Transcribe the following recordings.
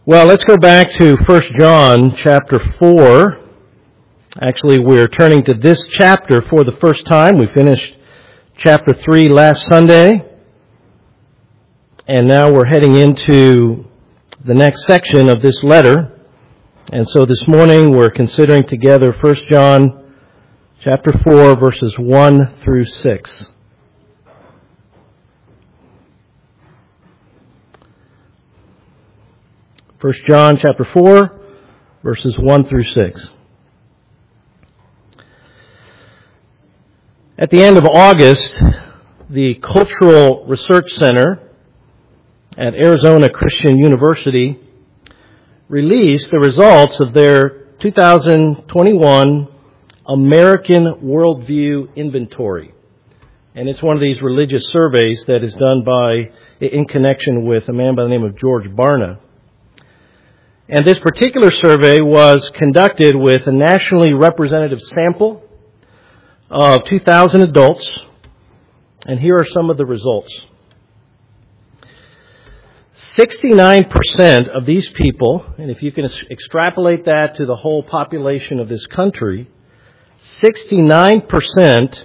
Well, let's go back to 1 John chapter 4. Actually, we're turning to this chapter for the first time. We finished chapter 3 last Sunday. And now we're heading into the next section of this letter. And so this morning we're considering together 1 John chapter 4 verses 1 through 6. 1 John chapter 4, verses 1 through 6. At the end of August, the Cultural Research Center at Arizona Christian University released the results of their 2021 American Worldview Inventory. And it's one of these religious surveys that is done in connection with a man by the name of George Barna. And this particular survey was conducted with a nationally representative sample of 2,000 adults. And here are some of the results. 69% of these people, and if you can extrapolate that to the whole population of this country, 69%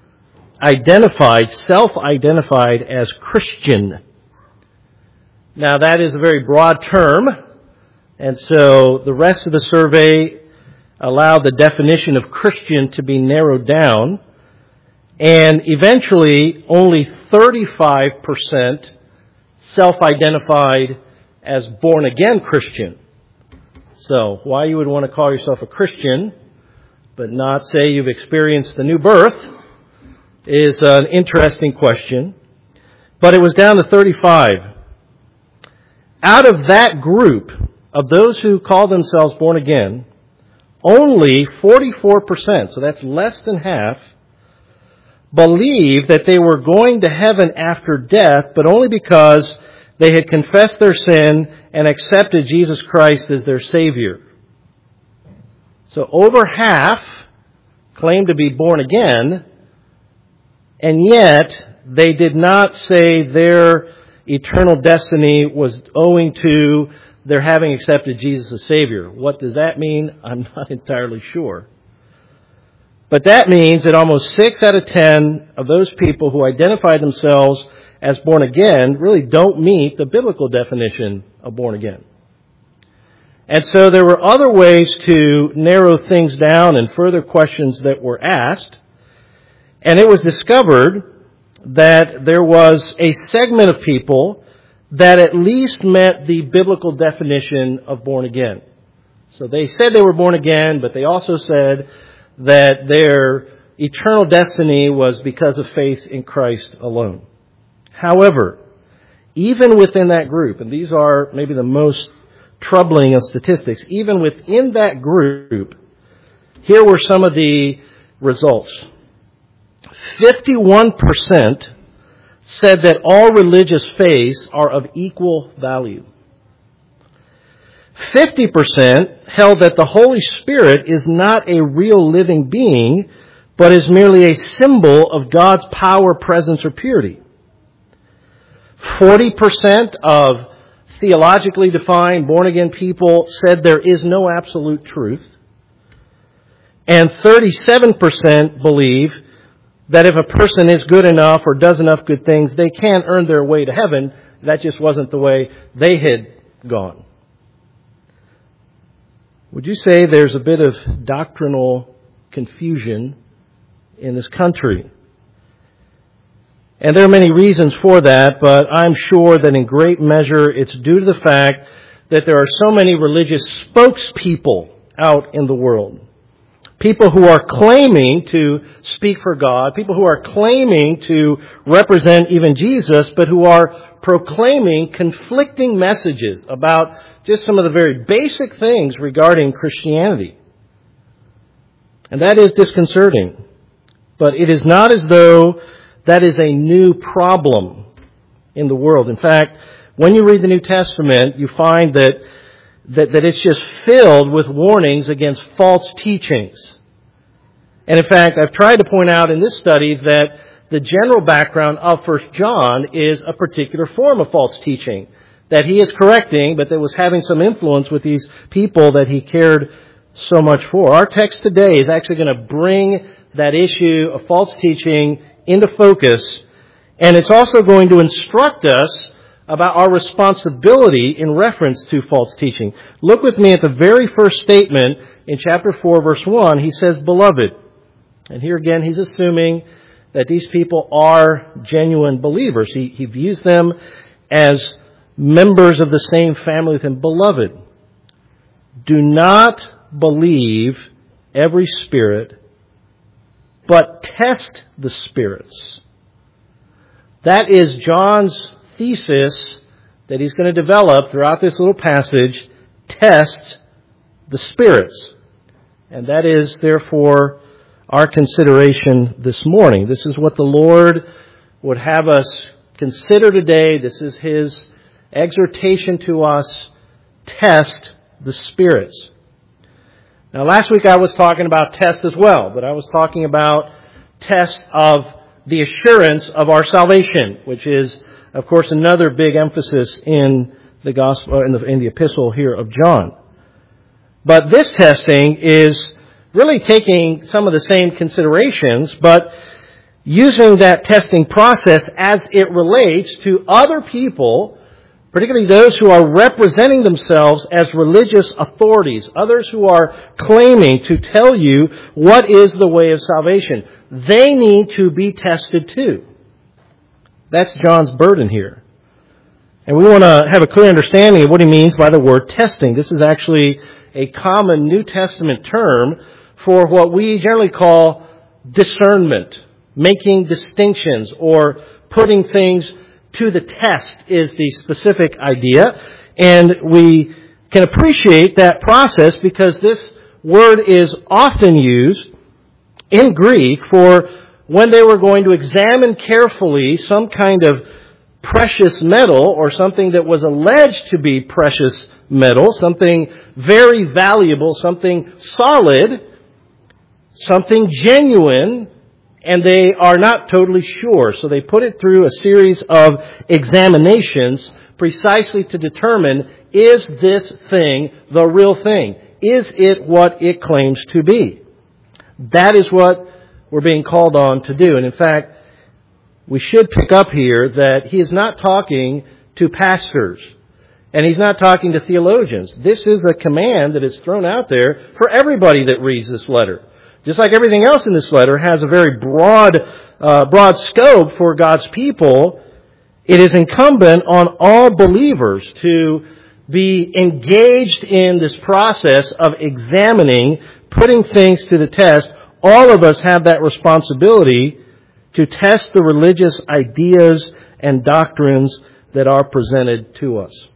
self-identified as Christian. Now that is a very broad term. And so the rest of the survey allowed the definition of Christian to be narrowed down. And eventually, only 35% self-identified as born-again Christian. So why you would want to call yourself a Christian, but not say you've experienced the new birth, is an interesting question. But it was down to 35. Out of that group, of those who call themselves born again, only 44%, so that's less than half, believed that they were going to heaven after death, but only because they had confessed their sin and accepted Jesus Christ as their Savior. So over half claimed to be born again, and yet they did not say their eternal destiny was owing to their having accepted Jesus as Savior. What does that mean? I'm not entirely sure. But that means that almost 6 out of 10 of those people who identify themselves as born again really don't meet the biblical definition of born again. And so there were other ways to narrow things down and further questions that were asked. And it was discovered that there was a segment of people that at least met the biblical definition of born again. So they said they were born again, but they also said that their eternal destiny was because of faith in Christ alone. However, even within that group, and these are maybe the most troubling of statistics, even within that group, here were some of the results. 51% said that all religious faiths are of equal value. 50% held that the Holy Spirit is not a real living being, but is merely a symbol of God's power, presence, or purity. 40% of theologically defined born-again people said there is no absolute truth. And 37% believe that if a person is good enough or does enough good things, they can earn their way to heaven. That just wasn't the way they had gone. Would you say there's a bit of doctrinal confusion in this country? And there are many reasons for that, but I'm sure that in great measure it's due to the fact that there are so many religious spokespeople out in the world. People who are claiming to speak for God, people who are claiming to represent even Jesus, but who are proclaiming conflicting messages about just some of the very basic things regarding Christianity. And that is disconcerting. But it is not as though that is a new problem in the world. In fact, when you read the New Testament, you find that it's just filled with warnings against false teachings. And in fact, I've tried to point out in this study that the general background of 1 John is a particular form of false teaching. that he is correcting, but that was having some influence with these people that he cared so much for. Our text today is actually going to bring that issue of false teaching into focus, and it's also going to instruct us about our responsibility in reference to false teaching. Look with me at the very first statement in chapter 4, verse 1. He says, "Beloved." And here again, he's assuming that these people are genuine believers. He views them as members of the same family with him. "Beloved, do not believe every spirit, but test the spirits." That is John's thesis that he's going to develop throughout this little passage. Test the spirits. And that is, therefore, our consideration this morning. This is what the Lord would have us consider today. This is his exhortation to us. Test the spirits. Now, last week I was talking about tests as well, but I was talking about tests of the assurance of our salvation, which is, of course, another big emphasis in the gospel, in the epistle here of John. But this testing is really taking some of the same considerations, but using that testing process as it relates to other people, particularly those who are representing themselves as religious authorities, others who are claiming to tell you what is the way of salvation. They need to be tested too. That's John's burden here. And we want to have a clear understanding of what he means by the word testing. This is actually a common New Testament term for what we generally call discernment, making distinctions, or putting things to the test is the specific idea. And we can appreciate that process because this word is often used in Greek for when they were going to examine carefully some kind of precious metal or something that was alleged to be precious metal, something very valuable, something solid, something genuine, and they are not totally sure. So they put it through a series of examinations precisely to determine, is this thing the real thing? Is it what it claims to be? That is what we're being called on to do. And in fact, we should pick up here that he is not talking to pastors, and he's not talking to theologians. This is a command that is thrown out there for everybody that reads this letter. Just like everything else in this letter has a very broad scope for God's people, it is incumbent on all believers to be engaged in this process of examining, putting things to the test. All of us have that responsibility to test the religious ideas and doctrines that are presented to us.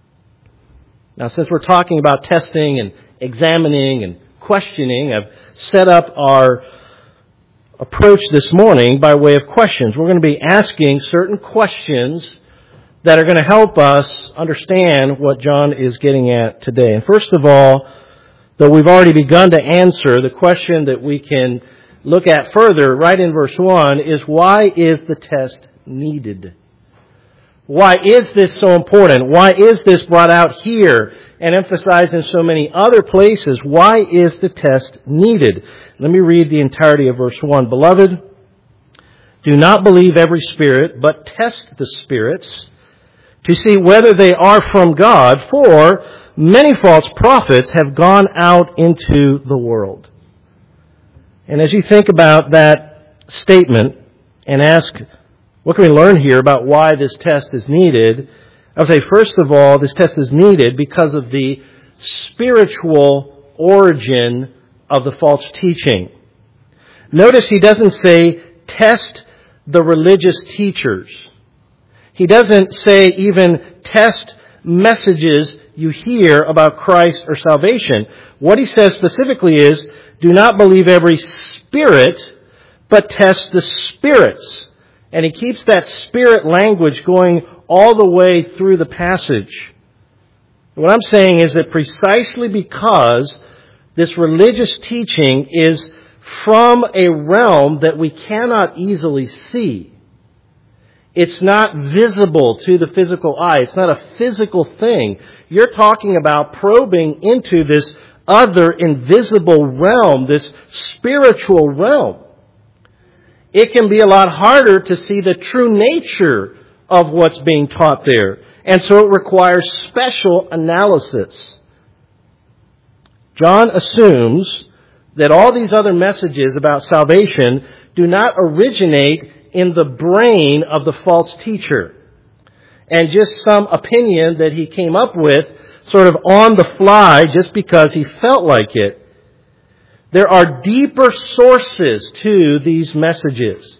Now, since we're talking about testing and examining and questioning, I've set up our approach this morning by way of questions. We're going to be asking certain questions that are going to help us understand what John is getting at today. And first of all, though we've already begun to answer, the question that we can look at further right in verse 1 is, why is the test needed? Why is this so important? Why is this brought out here and emphasized in so many other places? Why is the test needed? Let me read the entirety of verse 1. "Beloved, do not believe every spirit, but test the spirits to see whether they are from God, for many false prophets have gone out into the world." And as you think about that statement and ask, what can we learn here about why this test is needed? I would say, first of all, this test is needed because of the spiritual origin of the false teaching. Notice he doesn't say, test the religious teachers. He doesn't say even test messages you hear about Christ or salvation. What he says specifically is, do not believe every spirit, but test the spirits. And he keeps that spirit language going all the way through the passage. What I'm saying is that precisely because this religious teaching is from a realm that we cannot easily see, It's not visible to the physical eye. It's not a physical thing. You're talking about probing into this other invisible realm, this spiritual realm. It can be a lot harder to see the true nature of what's being taught there. And so it requires special analysis. John assumes that all these other messages about salvation do not originate in the brain of the false teacher, and just some opinion that he came up with sort of on the fly just because he felt like it. There are deeper sources to these messages.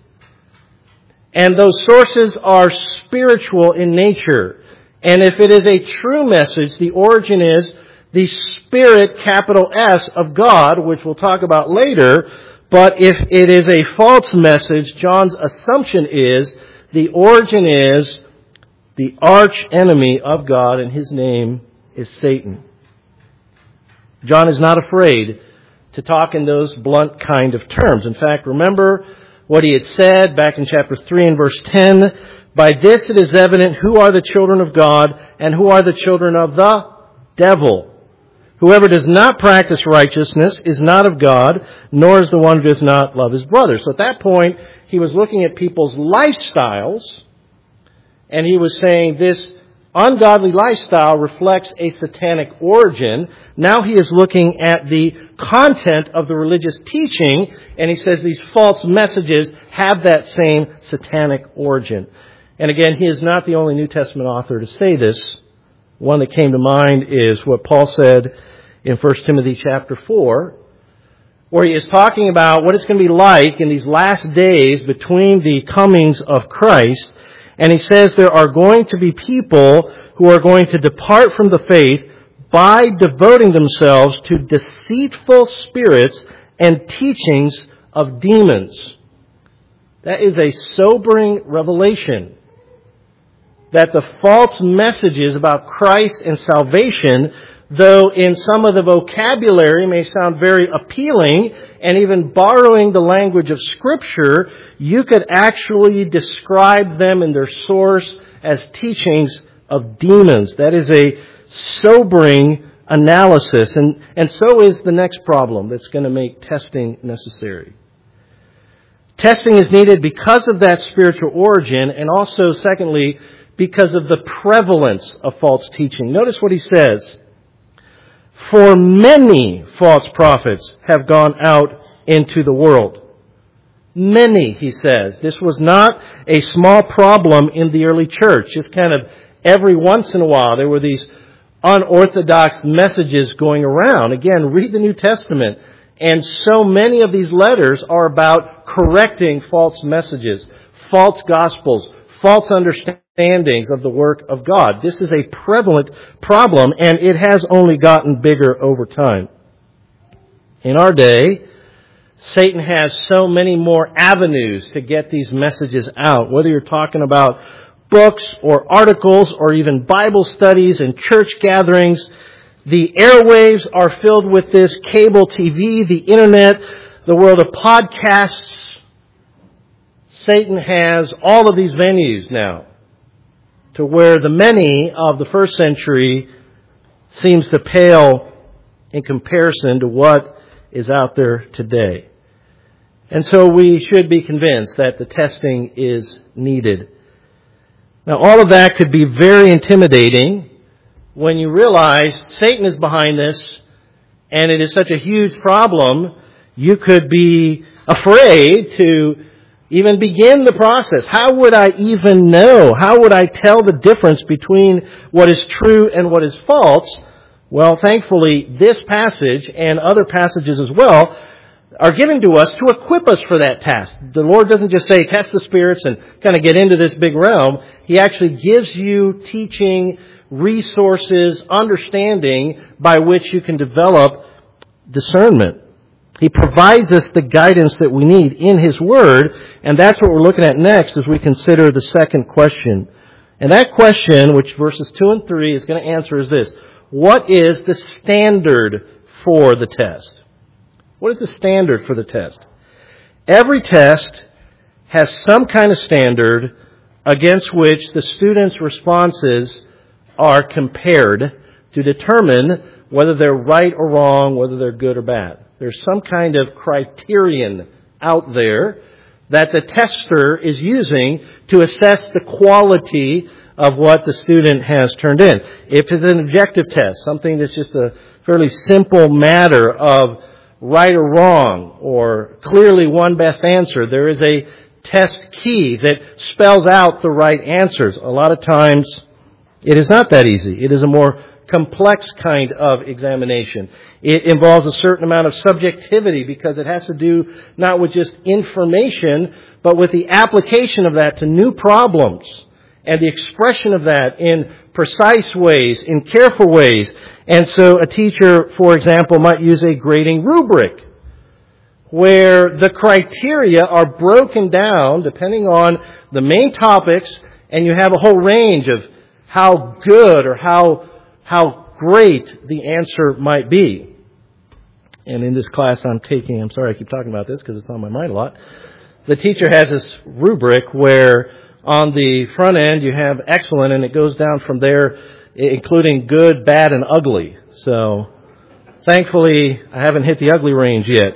And those sources are spiritual in nature. And if it is a true message, the origin is the Spirit, capital S, of God, which we'll talk about later. But if it is a false message, John's assumption is the origin is the arch enemy of God, and his name is Satan. John is not afraid to talk in those blunt kind of terms. In fact, remember what he had said back in chapter 3 and verse 10. By this it is evident who are the children of God and who are the children of the devil. Whoever does not practice righteousness is not of God, nor is the one who does not love his brother. So at that point, he was looking at people's lifestyles, and he was saying this ungodly lifestyle reflects a satanic origin. Now he is looking at the content of the religious teaching, and he says these false messages have that same satanic origin. And again, he is not the only New Testament author to say this. One that came to mind is what Paul said in 1 Timothy chapter 4, where he is talking about what it's going to be like in these last days between the comings of Christ. And he says there are going to be people who are going to depart from the faith by devoting themselves to deceitful spirits and teachings of demons. That is a sobering revelation. That the false messages about Christ and salvation, though in some of the vocabulary may sound very appealing, and even borrowing the language of Scripture, you could actually describe them in their source as teachings of demons. That is a sobering analysis, and so is the next problem that's going to make testing necessary. Testing is needed because of that spiritual origin, and also, secondly, because of the prevalence of false teaching. Notice what he says. For many false prophets have gone out into the world. Many, he says. This was not a small problem in the early church. Just kind of every once in a while there were these unorthodox messages going around. Again, read the New Testament. And so many of these letters are about correcting false messages, false gospels, false understandings of the work of God. This is a prevalent problem, and it has only gotten bigger over time. In our day, Satan has so many more avenues to get these messages out, whether you're talking about books or articles or even Bible studies and church gatherings. The airwaves are filled with this, cable TV, the internet, the world of podcasts. Satan has all of these venues now to where the many of the first century seems to pale in comparison to what is out there today. And so we should be convinced that the testing is needed. Now, all of that could be very intimidating when you realize Satan is behind this and it is such a huge problem, you could be afraid to even begin the process. How would I even know? How would I tell the difference between what is true and what is false? Well, thankfully, this passage and other passages as well are given to us to equip us for that task. The Lord doesn't just say, test the spirits and kind of get into this big realm. He actually gives you teaching, resources, understanding by which you can develop discernment. He provides us the guidance that we need in His Word, and that's what we're looking at next as we consider the second question. And that question, which verses 2 and 3 is going to answer, is this. What is the standard for the test? What is the standard for the test? Every test has some kind of standard against which the students' responses are compared to determine whether they're right or wrong, whether they're good or bad. There's some kind of criterion out there that the tester is using to assess the quality of what the student has turned in. If it's an objective test, something that's just a fairly simple matter of right or wrong, or clearly one best answer, there is a test key that spells out the right answers. A lot of times, it is not that easy. It is a more complex kind of examination. It involves a certain amount of subjectivity because it has to do not with just information, but with the application of that to new problems and the expression of that in precise ways, in careful ways. And so a teacher, for example, might use a grading rubric where the criteria are broken down depending on the main topics, and you have a whole range of how good or how great the answer might be. And in this class I'm sorry I keep talking about this because it's on my mind a lot. The teacher has this rubric where on the front end you have excellent, and it goes down from there, including good, bad, and ugly. So thankfully I haven't hit the ugly range yet.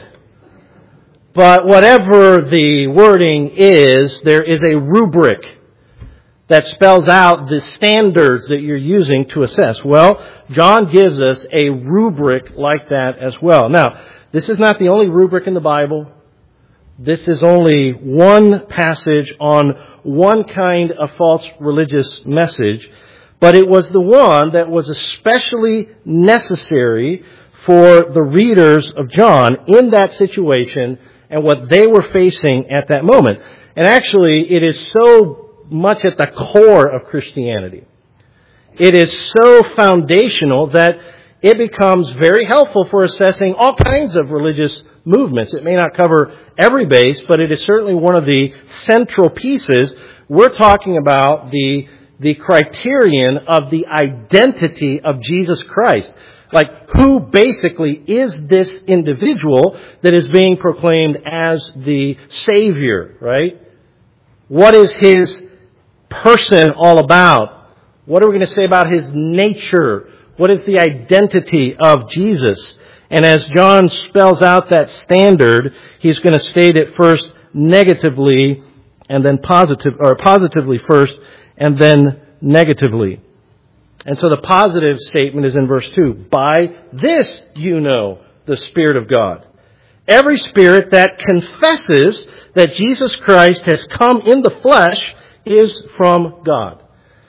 But whatever the wording is, there is a rubric that spells out the standards that you're using to assess. Well, John gives us a rubric like that as well. Now, this is not the only rubric in the Bible. This is only one passage on one kind of false religious message, but it was the one that was especially necessary for the readers of John in that situation and what they were facing at that moment. And actually, it is so much at the core of Christianity. It is so foundational that it becomes very helpful for assessing all kinds of religious movements. It may not cover every base, but it is certainly one of the central pieces. We're talking about the criterion of the identity of Jesus Christ. Like, who basically is this individual that is being proclaimed as the Savior, right? What is His person all about? What are we going to say about His nature? What is the identity of Jesus? And as John spells out that standard, he's going to state it first negatively and then positively first and then negatively. And so the positive statement is in verse 2. By this you know the Spirit of God. Every spirit that confesses that Jesus Christ has come in the flesh is from God.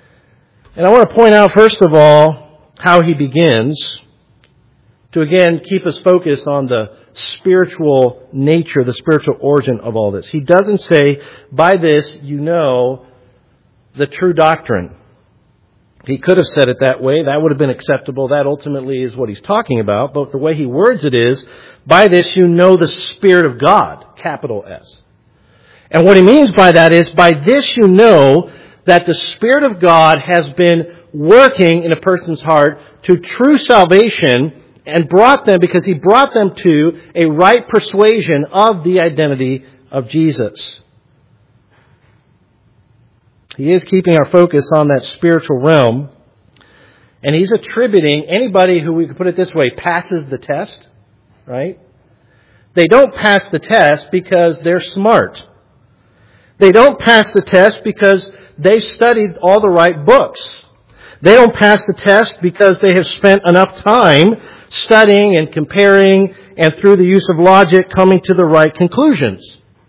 And I want to point out, first of all, how he begins to again keep us focused on the spiritual nature, the spiritual origin of all this. He doesn't say, by this you know the true doctrine. He could have said it that way. That would have been acceptable. That ultimately is what he's talking about. But the way he words it is, by this you know the Spirit of God, capital S. And what he means by that is, by this you know that the Spirit of God has been working in a person's heart to true salvation and brought them, because He brought them to a right persuasion of the identity of Jesus. He is keeping our focus on that spiritual realm. And He's attributing anybody who, we could put it this way, passes the test, right? They don't pass the test because they're smart. They don't pass the test because they studied all the right books. They don't pass the test because they have spent enough time studying and comparing and through the use of logic coming to the right conclusions.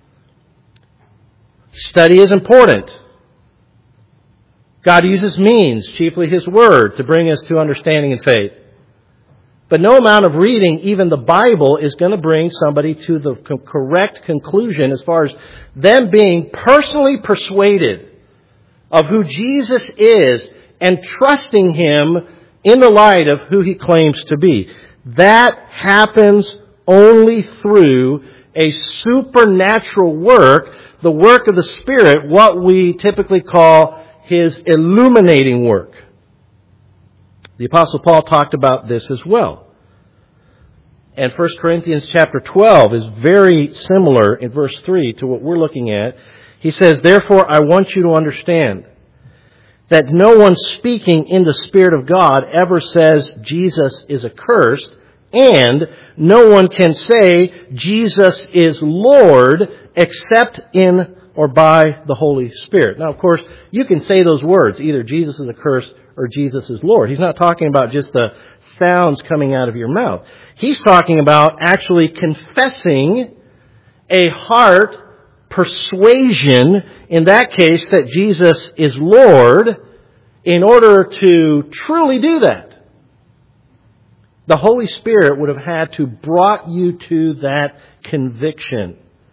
Study is important. God uses means, chiefly His Word, to bring us to understanding and faith. But no amount of reading, even the Bible, is going to bring somebody to the correct conclusion as far as them being personally persuaded of who Jesus is and trusting Him in the light of who He claims to be. That happens only through a supernatural work, the work of the Spirit, what we typically call His illuminating work. The Apostle Paul talked about this as well. And 1 Corinthians chapter 12 is very similar in verse 3 to what we're looking at. He says, therefore, I want you to understand that no one speaking in the Spirit of God ever says Jesus is accursed, and no one can say Jesus is Lord except in or by the Holy Spirit. Now, of course, you can say those words, either Jesus is accursed or Jesus is Lord. He's not talking about just the sounds coming out of your mouth. He's talking about actually confessing a heart persuasion, in that case, that Jesus is Lord, in order to truly do that. The Holy Spirit would have had to brought you to that conviction.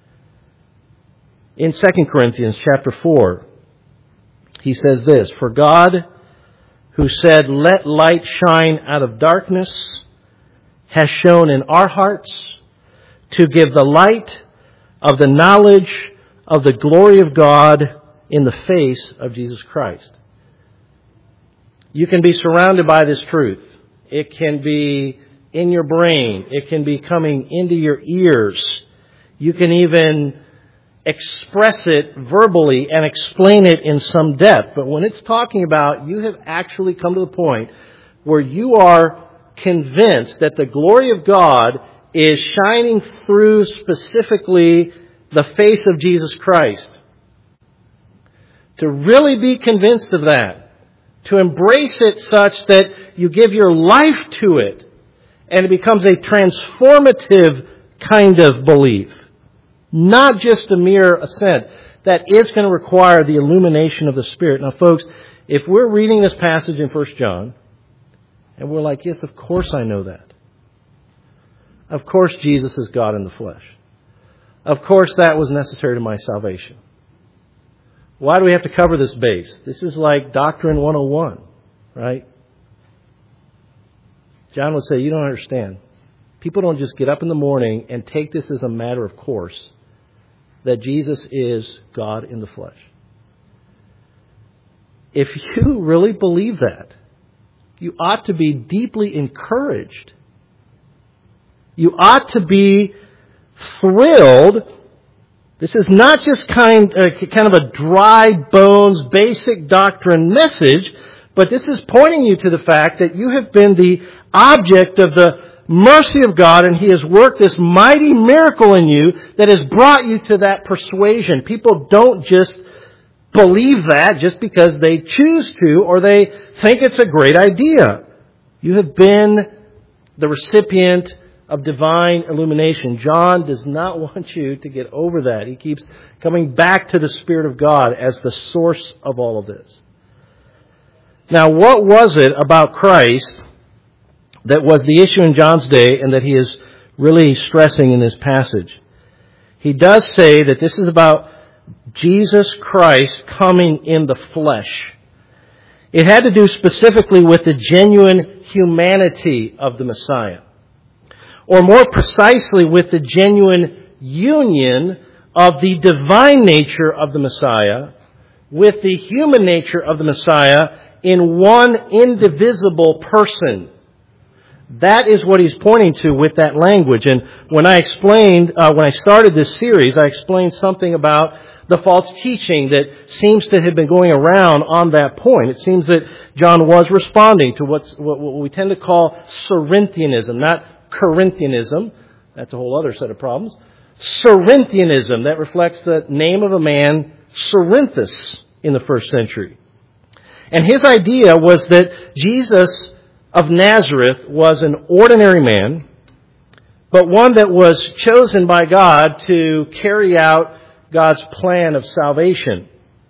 In 2 Corinthians chapter 4, he says this, for God, who said, let light shine out of darkness, has shone in our hearts to give the light of the knowledge of the glory of God in the face of Jesus Christ. You can be surrounded by this truth. It can be in your brain. It can be coming into your ears. You can even express it verbally and explain it in some depth. But when it's talking about you have actually come to the point where you are convinced that the glory of God is shining through specifically the face of Jesus Christ. To really be convinced of that. To embrace it such that you give your life to it. And it becomes a transformative kind of belief. Not just a mere assent. That is going to require the illumination of the Spirit. Now, folks, if we're reading this passage in 1 John, and we're like, yes, of course I know that. Of course Jesus is God in the flesh. Of course that was necessary to my salvation. Why do we have to cover this base? This is like Doctrine 101, right? John would say, you don't understand. People don't just get up in the morning and take this as a matter of course, that Jesus is God in the flesh. If you really believe that, you ought to be deeply encouraged. You ought to be thrilled. This is not just kind of a dry bones, basic doctrine message, but this is pointing you to the fact that you have been the object of the mercy of God, and He has worked this mighty miracle in you that has brought you to that persuasion. People don't just believe that just because they choose to or they think it's a great idea. You have been the recipient of divine illumination. John does not want you to get over that. He keeps coming back to the Spirit of God as the source of all of this. Now, what was it about Christ that was the issue in John's day and that he is really stressing in this passage? He does say that this is about Jesus Christ coming in the flesh. It had to do specifically with the genuine humanity of the Messiah. Or more precisely, with the genuine union of the divine nature of the Messiah with the human nature of the Messiah in one indivisible person. That is what he's pointing to with that language. And when I started this series, I explained something about the false teaching that seems to have been going around on that point. It seems that John was responding to what we tend to call Cerinthianism, not Corinthianism. That's a whole other set of problems. Cerinthianism, that reflects the name of a man, Cerinthus, in the first century. And his idea was that Jesus of Nazareth was an ordinary man, but one that was chosen by God to carry out God's plan of salvation.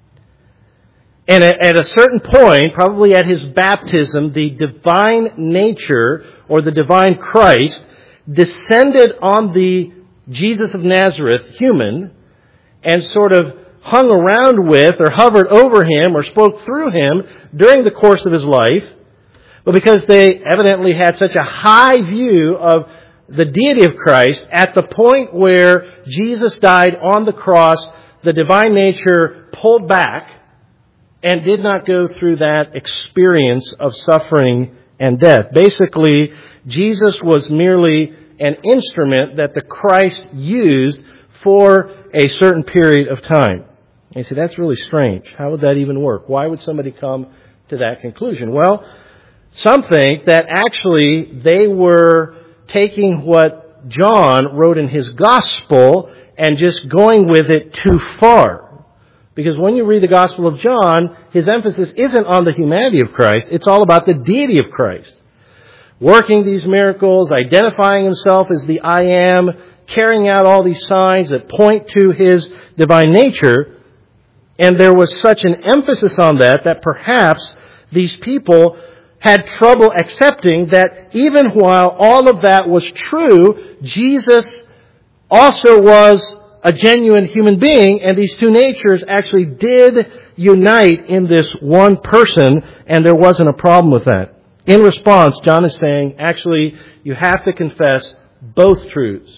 And at a certain point, probably at his baptism, the divine nature or the divine Christ descended on the Jesus of Nazareth, human, and sort of hung around with or hovered over him or spoke through him during the course of his life. But because they evidently had such a high view of the deity of Christ, at the point where Jesus died on the cross, the divine nature pulled back and did not go through that experience of suffering and death. Basically, Jesus was merely an instrument that the Christ used for a certain period of time. And you say, that's really strange. How would that even work? Why would somebody come to that conclusion? Well, some think that actually they were taking what John wrote in his gospel and just going with it too far. Because when you read the Gospel of John, his emphasis isn't on the humanity of Christ. It's all about the deity of Christ. Working these miracles, identifying himself as the I Am, carrying out all these signs that point to his divine nature. And there was such an emphasis on that perhaps these people had trouble accepting that even while all of that was true, Jesus also was a genuine human being, and these two natures actually did unite in this one person, and there wasn't a problem with that. In response, John is saying, actually, you have to confess both truths.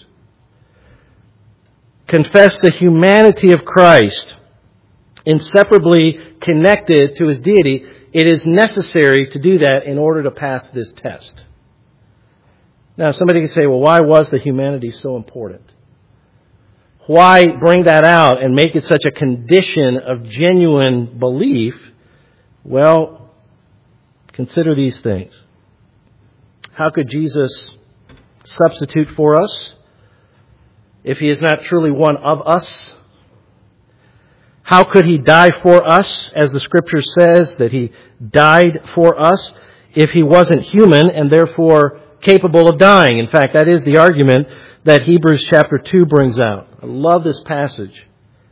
Confess the humanity of Christ, inseparably connected to his deity. It is necessary to do that in order to pass this test. Now, somebody could say, well, why was the humanity so important? Why bring that out and make it such a condition of genuine belief? Well, consider these things. How could Jesus substitute for us if he is not truly one of us? How could he die for us, as the Scripture says that he died for us, if he wasn't human and therefore capable of dying? In fact, that is the argument that Hebrews chapter 2 brings out. I love this passage.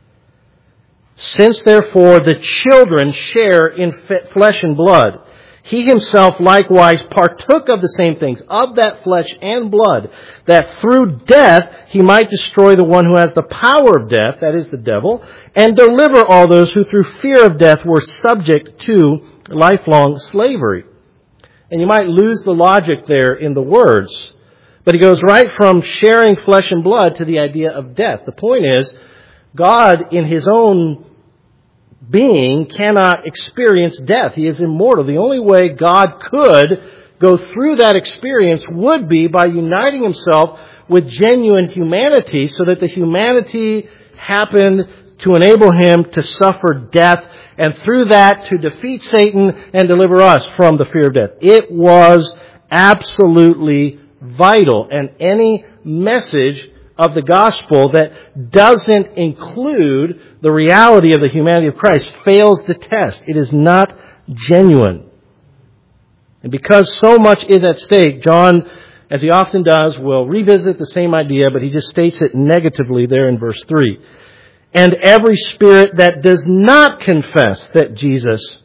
Since therefore the children share in flesh and blood, he himself likewise partook of the same things, of that flesh and blood, that through death he might destroy the one who has the power of death, that is the devil, and deliver all those who through fear of death were subject to lifelong slavery. And you might lose the logic there in the words, but he goes right from sharing flesh and blood to the idea of death. The point is, God in his own being cannot experience death. He is immortal. The only way God could go through that experience would be by uniting himself with genuine humanity, so that the humanity happened to enable him to suffer death, and through that to defeat Satan and deliver us from the fear of death. It was absolutely vital, and any message of the gospel that doesn't include the reality of the humanity of Christ fails the test. It is not genuine. And because so much is at stake, John, as he often does, will revisit the same idea, but he just states it negatively there in verse 3. And every spirit that does not confess Jesus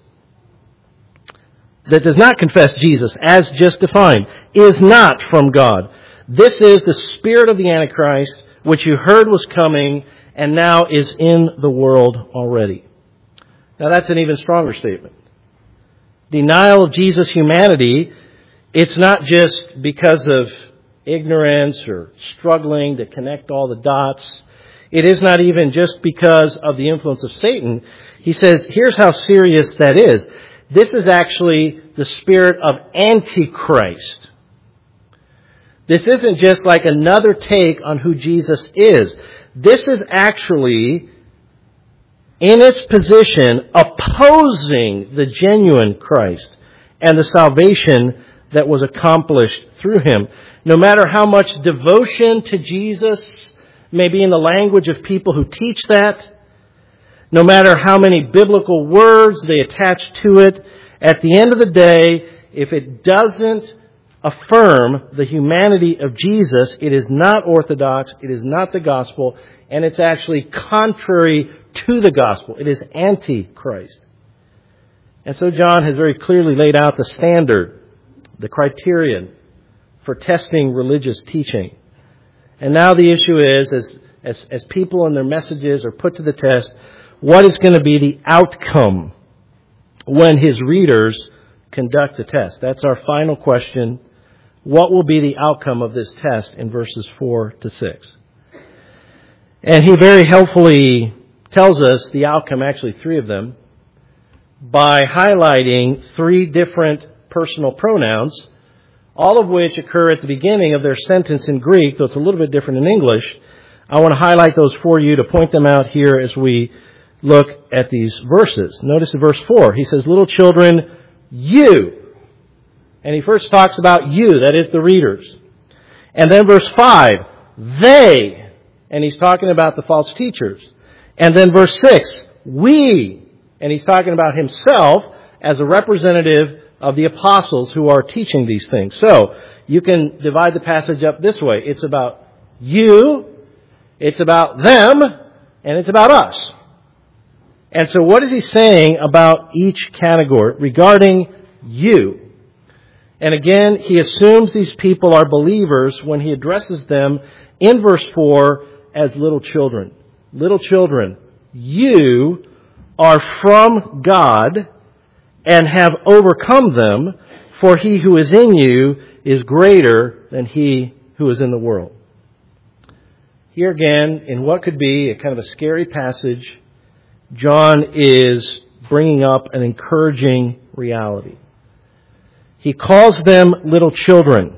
as just defined is not from God. This is the spirit of the Antichrist, which you heard was coming and now is in the world already. Now that's an even stronger statement. Denial of Jesus' humanity, it's not just because of ignorance or struggling to connect all the dots. It is not even just because of the influence of Satan. He says, here's how serious that is. This is actually the spirit of Antichrist. This isn't just like another take on who Jesus is. This is actually, in its position, opposing the genuine Christ and the salvation that was accomplished through him. No matter how much devotion to Jesus may be in the language of people who teach that, no matter how many biblical words they attach to it, at the end of the day, if it doesn't affirm the humanity of Jesus, it is not orthodox, it is not the gospel, and it's actually contrary to the gospel. It is anti-Christ. And so John has very clearly laid out the standard, the criterion for testing religious teaching. And now the issue is, as people and their messages are put to the test, what is going to be the outcome when his readers conduct the test? That's our final question. What will be the outcome of this test in verses 4 to 6? And he very helpfully tells us the outcome, actually 3 of them, by highlighting 3 different personal pronouns, all of which occur at the beginning of their sentence in Greek, though it's a little bit different in English. I want to highlight those for you to point them out here as we look at these verses. Notice in verse 4, he says, little children, you. And he first talks about you, that is the readers. And then verse 5, they. And he's talking about the false teachers. And then verse 6, we. And he's talking about himself as a representative of the apostles who are teaching these things. So, you can divide the passage up this way. It's about you, it's about them, and it's about us. And so what is he saying about each category regarding you? And again, he assumes these people are believers when he addresses them in verse 4 as little children. Little children, you are from God and have overcome them, for he who is in you is greater than he who is in the world. Here again, in what could be a kind of a scary passage, John is bringing up an encouraging reality. He calls them little children.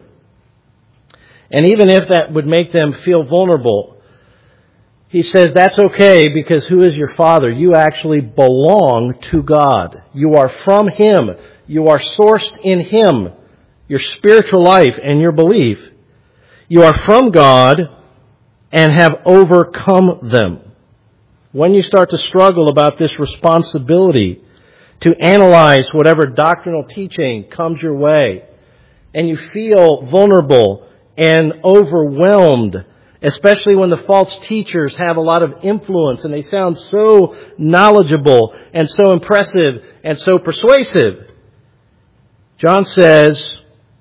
And even if that would make them feel vulnerable, he says that's okay because who is your Father? You actually belong to God. You are from Him. You are sourced in Him. Your spiritual life and your belief. You are from God and have overcome them. When you start to struggle about this responsibility to analyze whatever doctrinal teaching comes your way, and you feel vulnerable and overwhelmed, especially when the false teachers have a lot of influence and they sound so knowledgeable and so impressive and so persuasive, John says,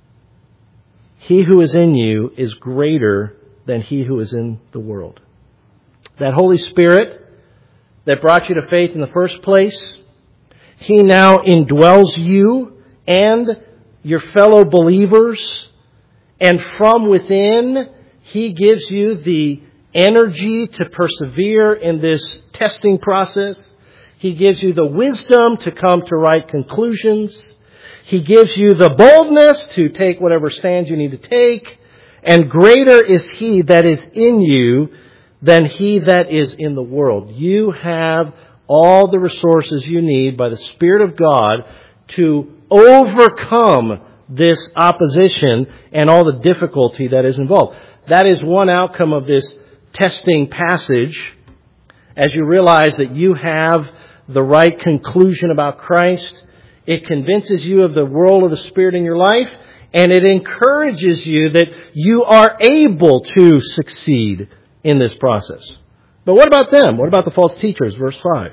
he who is in you is greater than he who is in the world. That Holy Spirit that brought you to faith in the first place, He now indwells you and your fellow believers, and from within, He gives you the energy to persevere in this testing process. He gives you the wisdom to come to right conclusions. He gives you the boldness to take whatever stand you need to take. And greater is He that is in you than he that is in the world. You have all the resources you need by the Spirit of God to overcome this opposition and all the difficulty that is involved. That is one outcome of this testing passage. As you realize that you have the right conclusion about Christ, it convinces you of the role of the Spirit in your life, and it encourages you that you are able to succeed in this process. But what about them? What about the false teachers? Verse 5.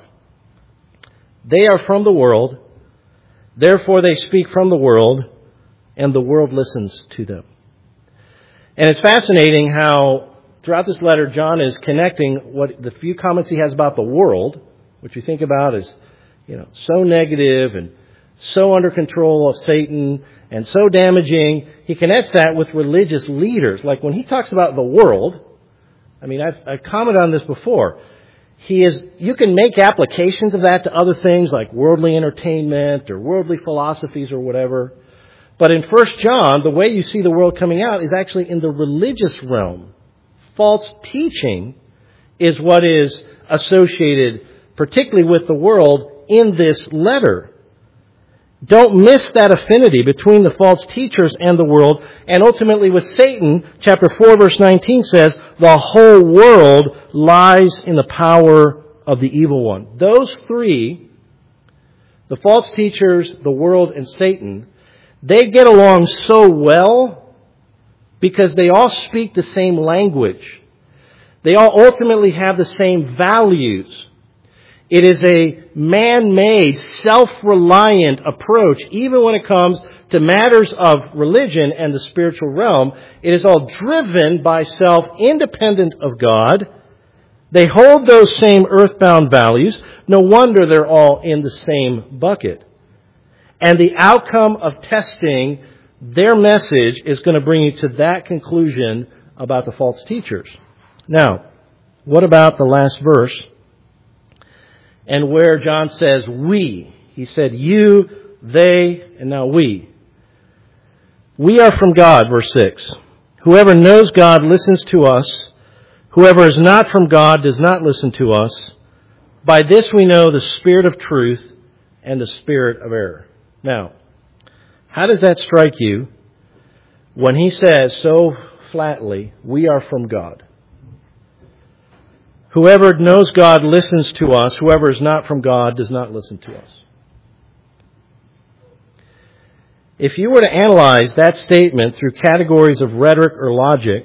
They are from the world, therefore they speak from the world, and the world listens to them. And it's fascinating how throughout this letter John is connecting what the few comments he has about the world, which we think about as, so negative and so under control of Satan and so damaging. He connects that with religious leaders. Like when he talks about the world, I've commented on this before. You can make applications of that to other things like worldly entertainment or worldly philosophies or whatever. But in 1 John, the way you see the world coming out is actually in the religious realm. False teaching is what is associated particularly with the world in this letter. Don't miss that affinity between the false teachers and the world. And ultimately with Satan, chapter 4, verse 19 says, the whole world lies in the power of the evil one. Those three, the false teachers, the world, and Satan, they get along so well because they all speak the same language. They all ultimately have the same values. It is a man-made, self-reliant approach, even when it comes to matters of religion and the spiritual realm. It is all driven by self, independent of God. They hold those same earthbound values. No wonder they're all in the same bucket. And the outcome of testing their message is going to bring you to that conclusion about the false teachers. Now, what about the last verse? And where John says, we. He said, you, they, and now we. We are from God, verse 6. Whoever knows God listens to us. Whoever is not from God does not listen to us. By this we know the spirit of truth and the spirit of error. Now, how does that strike you when he says so flatly, we are from God? Whoever knows God listens to us. Whoever is not from God does not listen to us. If you were to analyze that statement through categories of rhetoric or logic,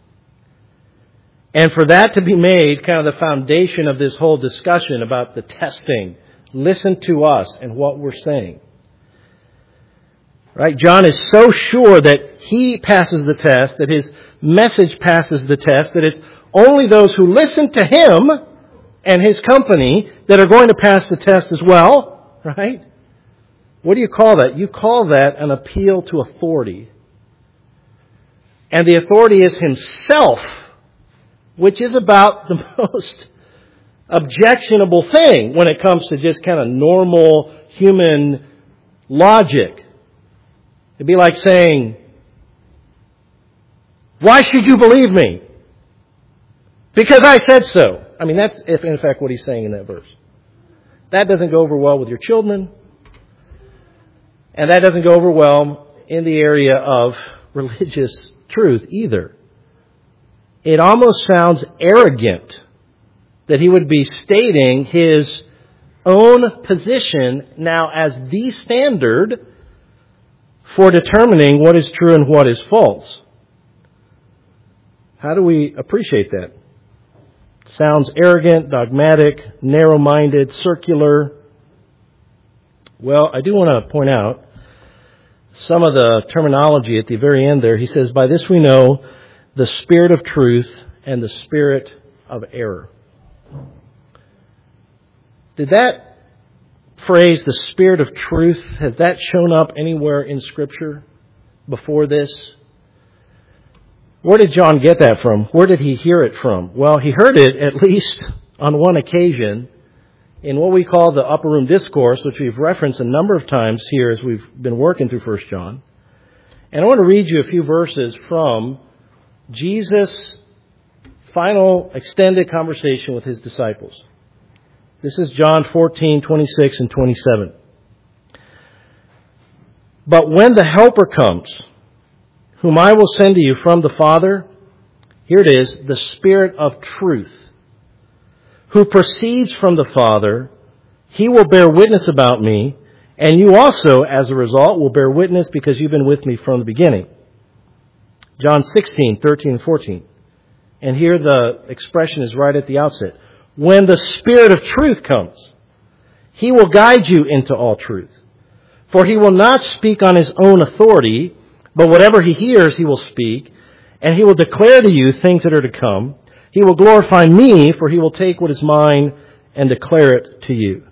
and for that to be made kind of the foundation of this whole discussion about the testing, listen to us and what we're saying. Right? John is so sure that he passes the test, that his message passes the test, that it's only those who listen to him and his company that are going to pass the test as well. Right? What do you call that? You call that an appeal to authority. And the authority is himself, which is about the most objectionable thing when it comes to just kind of normal human logic. It'd be like saying, why should you believe me? Because I said so. I mean, that's in fact what he's saying in that verse. That doesn't go over well with your children. And that doesn't go over well in the area of religious truth either. It almost sounds arrogant that he would be stating his own position now as the standard for determining what is true and what is false. How do we appreciate that? Sounds arrogant, dogmatic, narrow-minded, circular. Well, I do want to point out some of the terminology at the very end there. He says, by this we know the spirit of truth and the spirit of error. Did that phrase, the spirit of truth, has that shown up anywhere in Scripture before this? Where did John get that from? Where did he hear it from? Well, he heard it at least on one occasion in what we call the Upper Room Discourse, which we've referenced a number of times here as we've been working through 1 John. And I want to read you a few verses from Jesus' final extended conversation with his disciples. This is John 14:26 and 27. But when the Helper comes, whom I will send to you from the Father, here it is, the Spirit of truth, who proceeds from the Father, he will bear witness about me, and you also, as a result, will bear witness because you've been with me from the beginning. John 16:13 and 14. And here the expression is right at the outset. When the Spirit of truth comes, he will guide you into all truth. For he will not speak on his own authority, but whatever he hears he will speak, and he will declare to you things that are to come. He will glorify me, for he will take what is mine and declare it to you.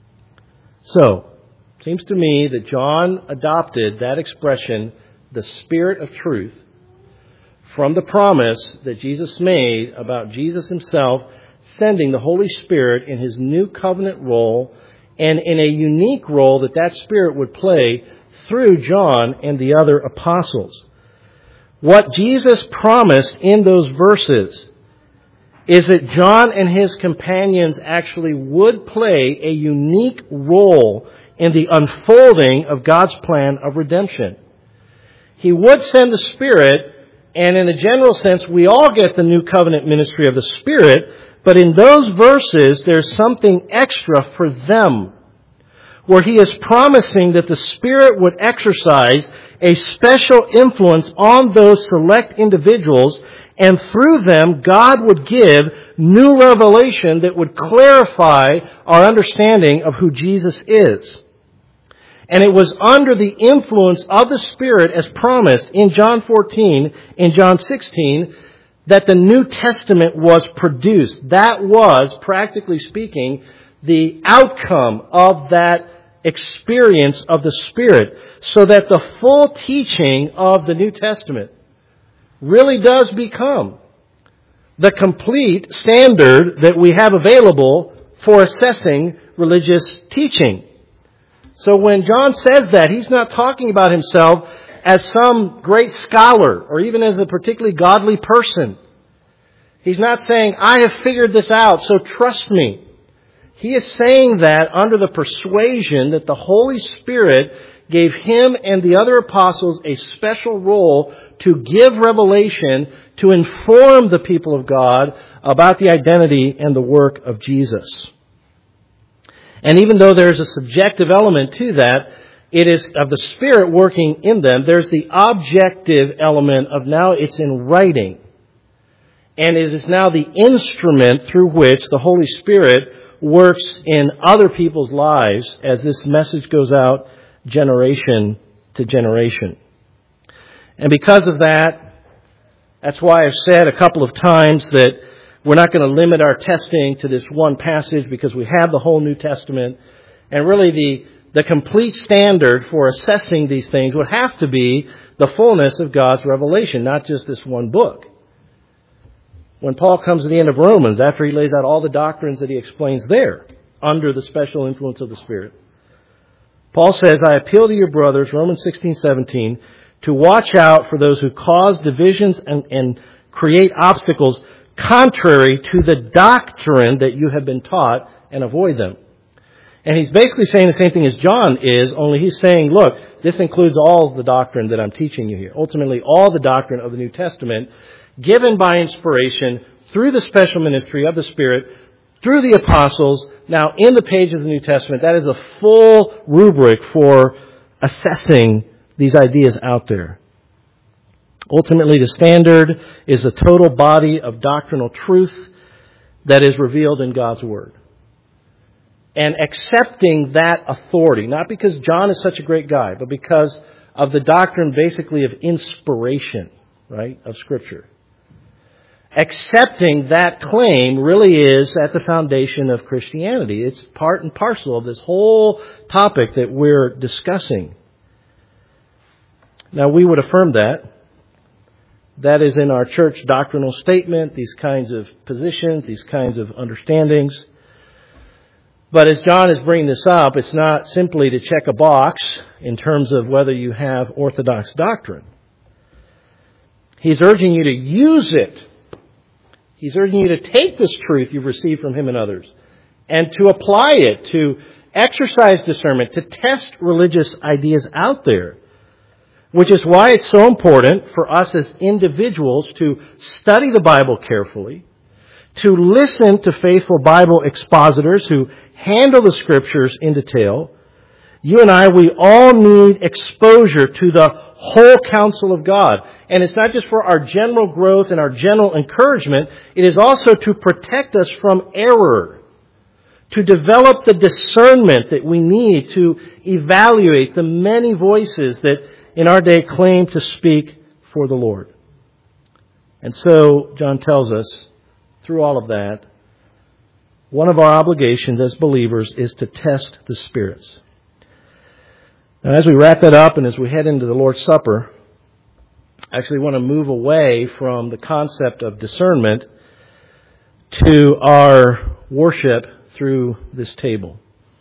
So, it seems to me that John adopted that expression, the Spirit of truth, from the promise that Jesus made about Jesus himself sending the Holy Spirit in his new covenant role and in a unique role that that Spirit would play through John and the other apostles. What Jesus promised in those verses is that John and his companions actually would play a unique role in the unfolding of God's plan of redemption. He would send the Spirit, and in a general sense, we all get the new covenant ministry of the Spirit, but in those verses, there's something extra for them, where he is promising that the Spirit would exercise a special influence on those select individuals, and through them, God would give new revelation that would clarify our understanding of who Jesus is. And it was under the influence of the Spirit, as promised in John 14, in John 16, that the New Testament was produced. That was, practically speaking, the outcome of that experience of the Spirit, so that the full teaching of the New Testament really does become the complete standard that we have available for assessing religious teaching. So when John says that, he's not talking about himself as some great scholar or even as a particularly godly person. He's not saying, I have figured this out, so trust me. He is saying that under the persuasion that the Holy Spirit gave him and the other apostles a special role to give revelation, to inform the people of God about the identity and the work of Jesus. And even though there's a subjective element to that, it is of the Spirit working in them. There's the objective element of now it's in writing. And it is now the instrument through which the Holy Spirit works in other people's lives as this message goes out generation to generation. And because of that, that's why I've said a couple of times that we're not going to limit our testing to this one passage because we have the whole New Testament. And really the complete standard for assessing these things would have to be the fullness of God's revelation, not just this one book. When Paul comes to the end of Romans, after he lays out all the doctrines that he explains there, under the special influence of the Spirit, Paul says, I appeal to your brothers, Romans 16:17, to watch out for those who cause divisions and create obstacles contrary to the doctrine that you have been taught, and avoid them. And he's basically saying the same thing as John is, only he's saying, look, this includes all the doctrine that I'm teaching you here. Ultimately, all the doctrine of the New Testament, given by inspiration through the special ministry of the Spirit, through the apostles, now in the pages of the New Testament. That is a full rubric for assessing these ideas out there. Ultimately, the standard is a total body of doctrinal truth that is revealed in God's Word. And accepting that authority, not because John is such a great guy, but because of the doctrine basically of inspiration, right, of Scripture. Accepting that claim really is at the foundation of Christianity. It's part and parcel of this whole topic that we're discussing. Now, we would affirm that. That is in our church doctrinal statement, these kinds of positions, these kinds of understandings. But as John is bringing this up, it's not simply to check a box in terms of whether you have orthodox doctrine. He's urging you to use it. He's urging you to take this truth you've received from him and others and to apply it, to exercise discernment, to test religious ideas out there. Which is why it's so important for us as individuals to study the Bible carefully, to listen to faithful Bible expositors who handle the Scriptures in detail. You and I, we all need exposure to the whole counsel of God. And it's not just for our general growth and our general encouragement. It is also to protect us from error, to develop the discernment that we need to evaluate the many voices that in our day claim to speak for the Lord. And so, John tells us, through all of that, one of our obligations as believers is to test the spirits. Now, as we wrap that up and as we head into the Lord's Supper, I actually want to move away from the concept of discernment to our worship through this table.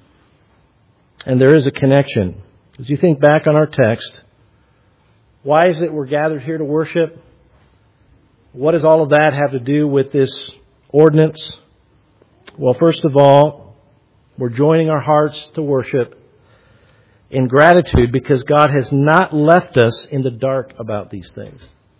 And there is a connection. As you think back on our text, why is it we're gathered here to worship? What does all of that have to do with this ordinance? Well, first of all, we're joining our hearts to worship in gratitude because God has not left us in the dark about these things.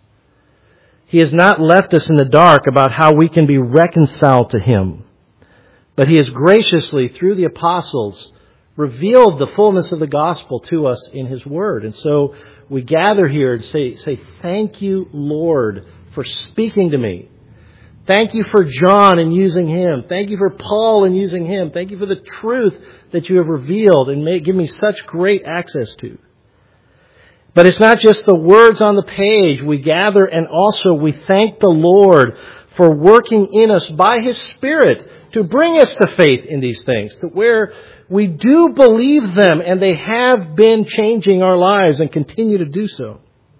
He has not left us in the dark about how we can be reconciled to Him. But He has graciously, through the apostles, revealed the fullness of the gospel to us in His Word. And so we gather here and say, thank you, Lord, for speaking to me. Thank you for John and using him. Thank you for Paul and using him. Thank you for the truth that you have revealed and give me such great access to. But it's not just the words on the page. We gather and also we thank the Lord for working in us by His Spirit to bring us to faith in these things, to where we do believe them and they have been changing our lives and continue to do so.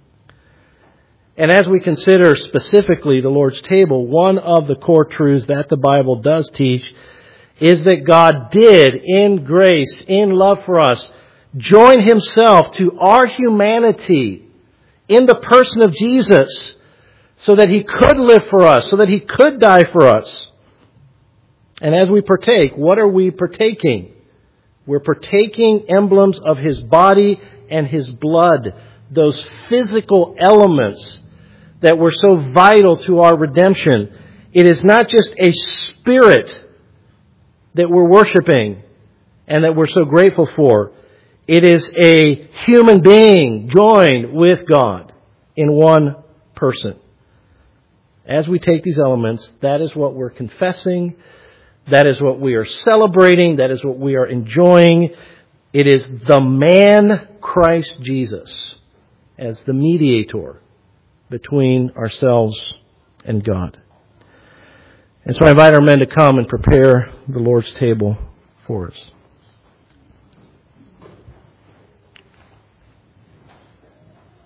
And as we consider specifically the Lord's table, one of the core truths that the Bible does teach is that God did, in grace, in love for us, join Himself to our humanity in the person of Jesus so that He could live for us, so that He could die for us. And as we partake, what are we partaking? We're partaking emblems of His body and His blood, those physical elements that were so vital to our redemption. It is not just a spirit that we're worshiping and that we're so grateful for. It is a human being joined with God in one person. As we take these elements, that is what we're confessing. That is what we are celebrating. That is what we are enjoying. It is the man Christ Jesus as the mediator between ourselves and God. And so I invite our men to come and prepare the Lord's table for us.